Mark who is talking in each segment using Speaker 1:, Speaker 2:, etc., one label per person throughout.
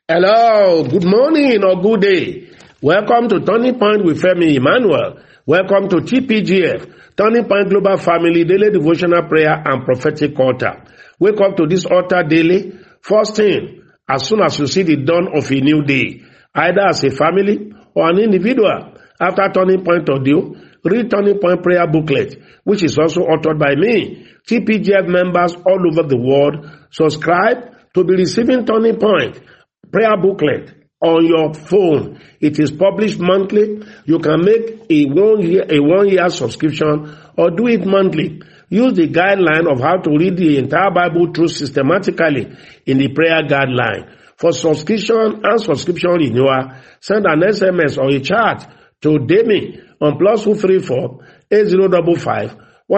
Speaker 1: Hello, good morning or good day. Welcome to Turning Point with Femi Emmanuel. Welcome to TPGF, Turning Point Global Family Daily Devotional Prayer and Prophetic Altar. Wake up to this altar daily. First thing, as soon as you see the dawn of a new day, either as a family or an individual. After Turning Point audio, read Turning Point prayer booklet, which is also authored by me. TPGF members all over the world, subscribe to be receiving Turning Point prayer booklet on your phone. It is published monthly. You can make a one year subscription or do it monthly. Use the guideline of how to read the entire Bible through systematically in the prayer guideline. For subscription and subscription renewal, send an SMS or a chat to Demi on +234 8055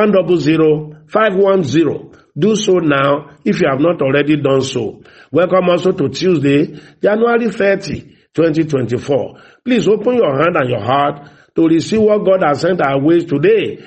Speaker 1: 100 510. Do so now if you have not already done so. Welcome also to Tuesday, January 30, 2024. Please open your hand and your heart to receive what God has sent our ways today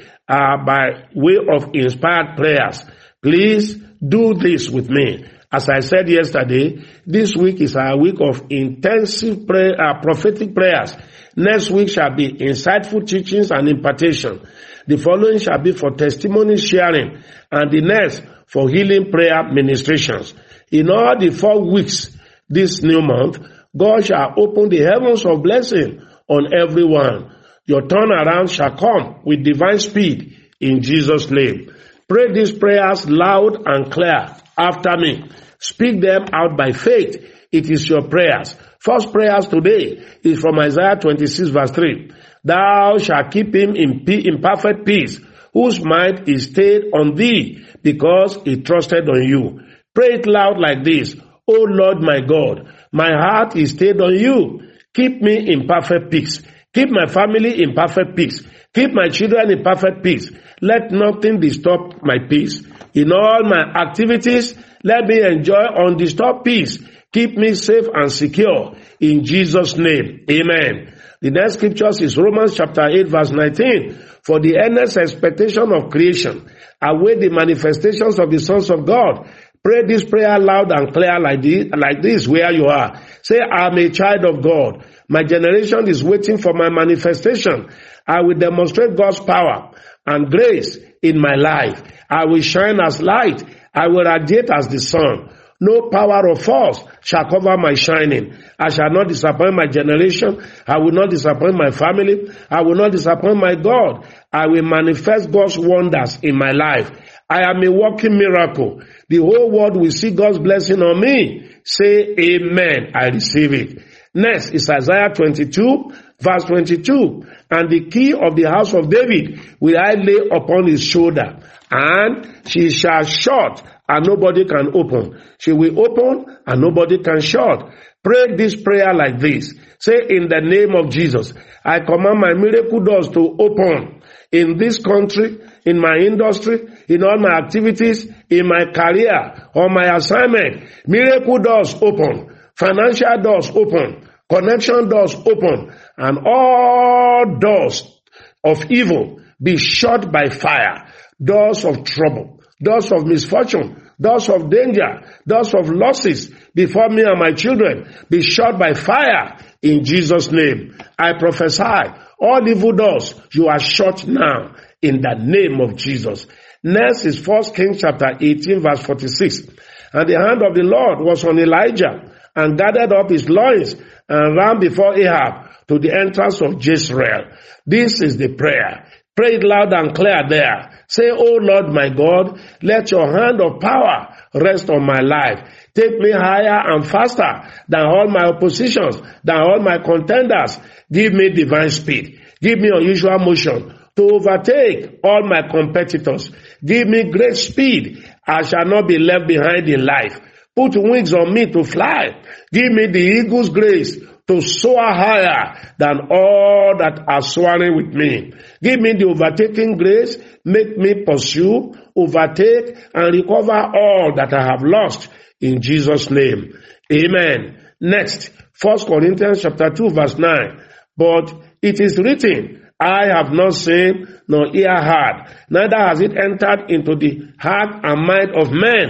Speaker 1: by way of inspired prayers. Please do this with me. As I said yesterday, this week is our week of intensive prophetic prayers. Next week shall be insightful teachings and impartation. The following shall be for testimony sharing, and the next for healing prayer ministrations. In all the 4 weeks this new month, God shall open the heavens of blessing on everyone. Your turnaround shall come with divine speed in Jesus' name. Pray these prayers loud and clear after me. Speak them out by faith. It is your prayers. First prayers today is from Isaiah 26 verse 3. Thou shalt keep him in perfect peace, whose mind is stayed on thee, because he trusted on you. Pray it loud like this. O Lord my God, my heart is stayed on you. Keep me in perfect peace. Keep my family in perfect peace. Keep my children in perfect peace. Let nothing disturb my peace. In all my activities, let me enjoy undisturbed peace. Keep me safe and secure. In Jesus' name, amen. The next scriptures is Romans chapter 8 verse 19. For the earnest expectation of creation await the manifestations of the sons of God. Pray this prayer loud and clear like this where you are. Say, I am a child of God. My generation is waiting for my manifestation. I will demonstrate God's power and grace in my life. I will shine as light. I will radiate as the sun. No power or force shall cover my shining. I shall not disappoint my generation. I will not disappoint my family. I will not disappoint my God. I will manifest God's wonders in my life. I am a walking miracle. The whole world will see God's blessing on me. Say amen. I receive it. Next is Isaiah 22 verse 22. And the key of the house of David will I lay upon his shoulder, and she shall shut and nobody can open. She will open and nobody can shut. Pray this prayer like this. Say, in the name of Jesus, I command my miracle doors to open in this country, in my industry, in all my activities, in my career, on my assignment. Miracle doors open. Financial doors open. Connection doors open. And all doors of evil be shut by fire. Doors of trouble. Doors of misfortune, doors of danger, doors of losses before me and my children be shut by fire in Jesus' name. I prophesy, all evil doors, you are shut now in the name of Jesus. Next is 1 Kings chapter 18 verse 46. And the hand of the Lord was on Elijah, and gathered up his loins and ran before Ahab to the entrance of Jezreel. This is the prayer. Pray it loud and clear there. Say, O Lord my God, let your hand of power rest on my life. Take me higher and faster than all my oppositions, than all my contenders. Give me divine speed. Give me unusual motion to overtake all my competitors. Give me great speed. I shall not be left behind in life. Put wings on me to fly. Give me the eagle's grace to soar higher than all that are soaring with me. Give me the overtaking grace. Make me pursue, overtake, and recover all that I have lost in Jesus' name. Amen. Next, 1 Corinthians chapter 2 verse 9. But it is written, I have not seen nor ear heard, neither has it entered into the heart and mind of men,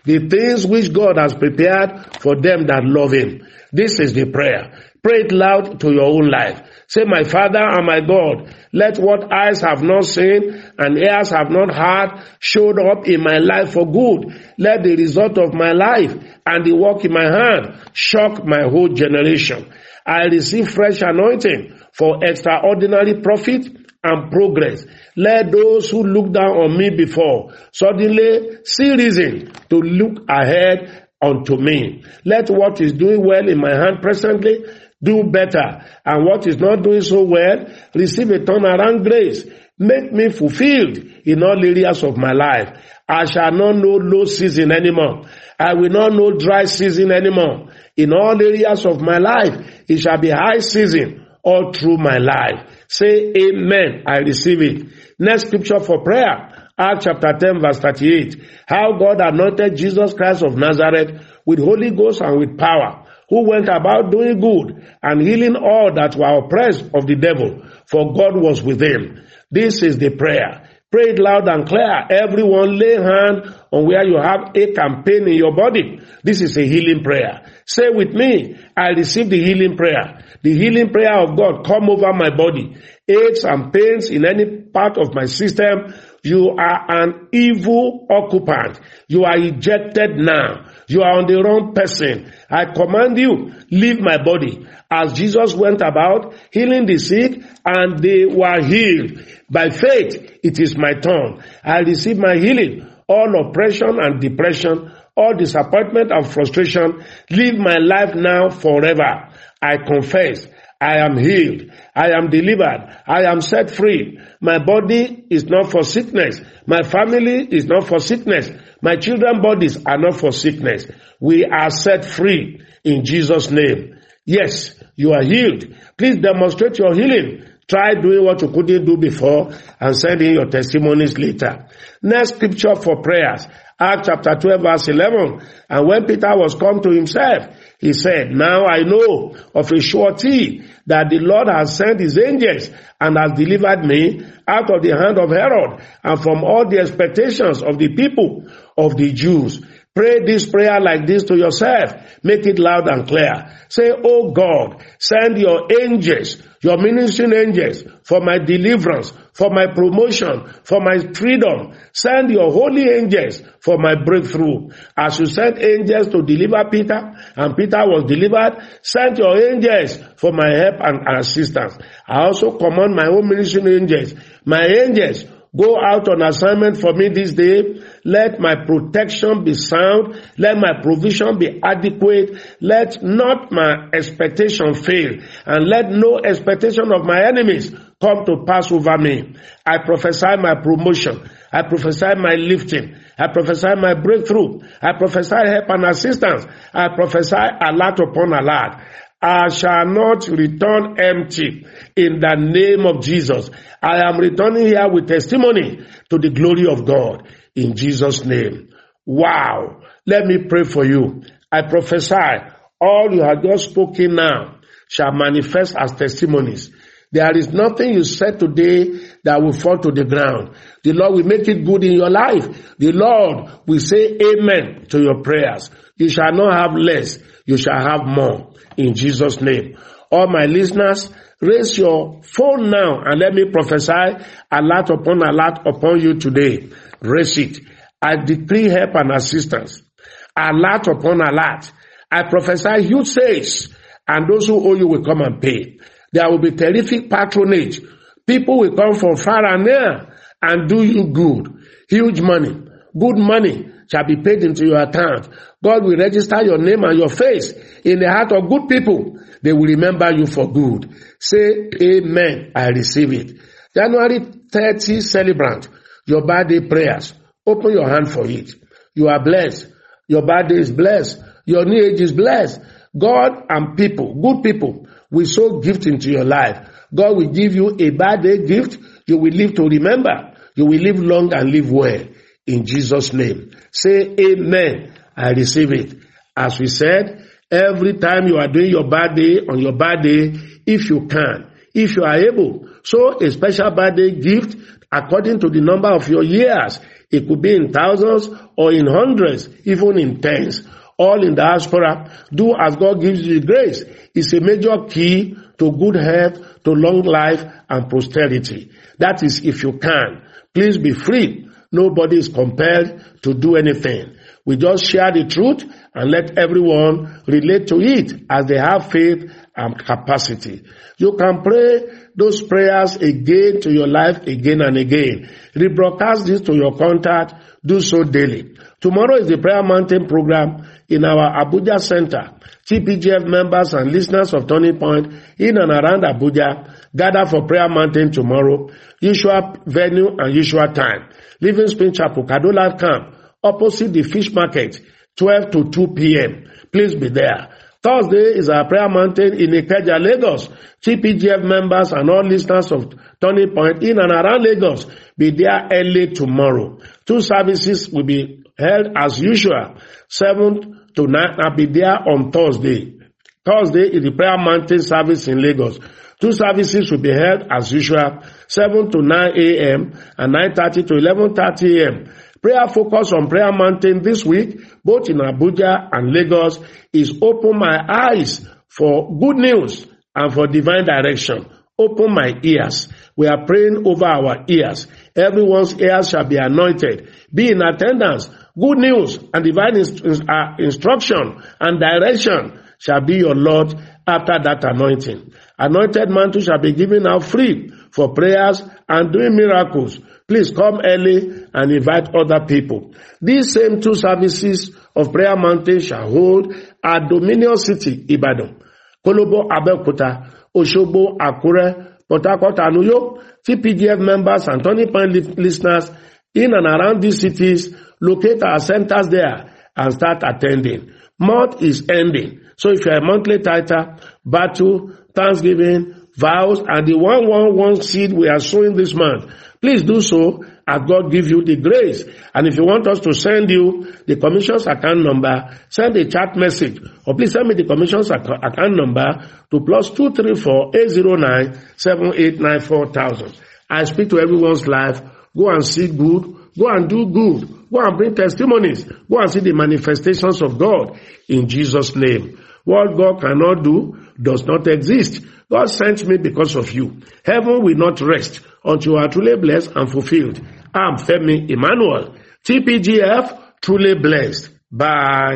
Speaker 1: the things which God has prepared for them that love him. This is the prayer. Pray it loud to your own life. Say, my Father and my God, let what eyes have not seen and ears have not heard showed up in my life for good. Let the result of my life and the work in my hand shock my whole generation. I receive fresh anointing for extraordinary profit and progress. Let those who look down on me before suddenly see reason to look ahead unto me. Let what is doing well in my hand presently do better, and what is not doing so well receive a turnaround grace. Make me fulfilled in all areas of my life. I shall not know low season anymore. I will not know dry season anymore. In all areas of my life, it shall be high season all through my life. Say amen. I receive it. Next scripture for prayer. Acts chapter 10 verse 38. How God anointed Jesus Christ of Nazareth with Holy Ghost and with power, who went about doing good and healing all that were oppressed of the devil, for God was with him. This is the prayer. Pray it loud and clear. Everyone lay hand on where you have ache and pain in your body. This is a healing prayer. Say with me, I receive the healing prayer. The healing prayer of God come over my body. Aches and pains in any part of my system. You are an evil occupant. You are ejected now. You are on the wrong person. I command you, leave my body. As Jesus went about healing the sick and they were healed. By faith, it is my turn. I receive my healing. All oppression and depression, all disappointment and frustration, leave my life now forever. I confess, I am healed. I am delivered. I am set free. My body is not for sickness. My family is not for sickness. My children's bodies are not for sickness. We are set free in Jesus' name. Yes, you are healed. Please demonstrate your healing. Try doing what you couldn't do before and send in your testimonies later. Next scripture for prayers. Acts chapter 12 verse 11. And when Peter was come to himself, he said, now I know of a surety that the Lord has sent his angels and has delivered me out of the hand of Herod and from all the expectations of the people of the Jews. Pray this prayer like this to yourself. Make it loud and clear. Say, oh God, send your angels, your ministering angels, for my deliverance, for my promotion, for my freedom. Send your holy angels for my breakthrough. As you sent angels to deliver Peter, and Peter was delivered, send your angels for my help and assistance. I also command my own ministering angels, my angels, go out on assignment for me this day. Let my protection be sound. Let my provision be adequate. Let not my expectation fail. And let no expectation of my enemies come to pass over me. I prophesy my promotion. I prophesy my lifting. I prophesy my breakthrough. I prophesy help and assistance. I prophesy alert upon alert. I shall not return empty in the name of Jesus. I am returning here with testimony to the glory of God in Jesus' name. Wow. Let me pray for you. I prophesy all you have just spoken now shall manifest as testimonies. There is nothing you said today that will fall to the ground. The Lord will make it good in your life. The Lord will say amen to your prayers. You shall not have less. You shall have more. In Jesus' name. All my listeners, raise your phone now and let me prophesy alert upon you today. Raise it. I decree help and assistance. Alert upon alert. I prophesy huge sales, and those who owe you will come and pay. There will be terrific patronage. People will come from far and near and do you good. Huge money, good money shall be paid into your account. God will register your name and your face in the heart of good people. They will remember you for good. Say amen. I receive it. January 30 celebrant, your birthday prayers. Open your hand for it. You are blessed. Your birthday is blessed. Your new age is blessed. God and people, good people, will sow gift into your life. God will give you a birthday gift. You will live to remember. You will live long and live well. In Jesus' name. Say amen. I receive it. As we said, every time you are doing your birthday, on your birthday, if you can, if you are able, sow a special birthday gift according to the number of your years. It could be in thousands or in hundreds, even in tens. All in diaspora, do as God gives you the grace. It's a major key to good health, to long life and prosperity. That is if you can. Please be free. Nobody is compelled to do anything. We just share the truth and let everyone relate to it as they have faith and capacity. You can pray those prayers again to your life again and again. Rebroadcast this to your contact. Do so daily. Tomorrow is the Prayer Mountain program in our Abuja Center. TPGF members and listeners of Turning Point in and around Abuja gather for Prayer Mountain tomorrow. Usual venue and usual time. Living Spring Chapel, Kadola Camp, opposite the Fish Market, 12 to 2 p.m. Please be there. Thursday is our Prayer Mountain in Ikeja, Lagos. TPGF members and all listeners of Turning Point in and around Lagos be there early tomorrow. 2 services will be held as usual, 7 to 9. I'll be there on Thursday. Thursday is the Prayer Mountain service in Lagos. 2 services will be held as usual, 7 to 9 a.m. and 9:30 to 11:30 a.m. Prayer focus on Prayer Mountain this week, both in Abuja and Lagos, is open my eyes for good news and for divine direction. Open my ears. We are praying over our ears. Everyone's ears shall be anointed. Be in attendance. Good news and divine instruction and direction shall be your Lord after that anointing. Anointed mantle shall be given out free for prayers and doing miracles. Please come early and invite other people. These same 2 services of Prayer Mountain shall hold at Dominion City, Ibadan, Kolobo, Abeokuta, Osogbo, Akure, Port Harcourt, and Uyo. TPGF members and Turning Point listeners in and around these cities locate our centers there and start attending. Month is ending. So if you're a monthly tither, battle, Thanksgiving, vows, and the 111 seed we are sowing this month, please do so as God give you the grace. And if you want us to send you the commission's account number, send a chat message. Or please send me the commission's account number to +234 809 7894 4000. I speak to everyone's life. Go and see good. Go and do good. Go and bring testimonies. Go and see the manifestations of God in Jesus' name. What God cannot do does not exist. God sent me because of you. Heaven will not rest until you are truly blessed and fulfilled. I'm Femi Emmanuel. TPGF, truly blessed. Bye.